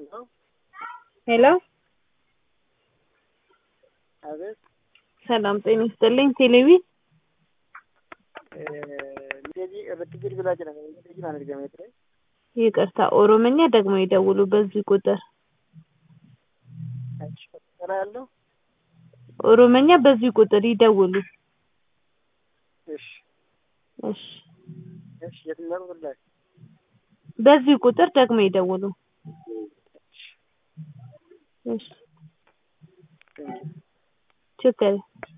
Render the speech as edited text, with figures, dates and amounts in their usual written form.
ሄሎ አቤት ሰላም ጤና ይስጥልኝ። ቴሌቪ እንደዚህ ረትግል ብላ ጀና እንደዚህ ማለት ገመት ላይ ይቅርታ፣ ኦሮምኛ ደግሞ ይደውሉ በዚህ ቁጥር። ሰራ ያለው ኦሮምኛ በዚህ ቁጥር ይደውሉ። እሺ እሺ፣ እሺ የትኛው ብላይ በዚህ ቁጥር ደግሞ ይደውሉ። እሺ ችግር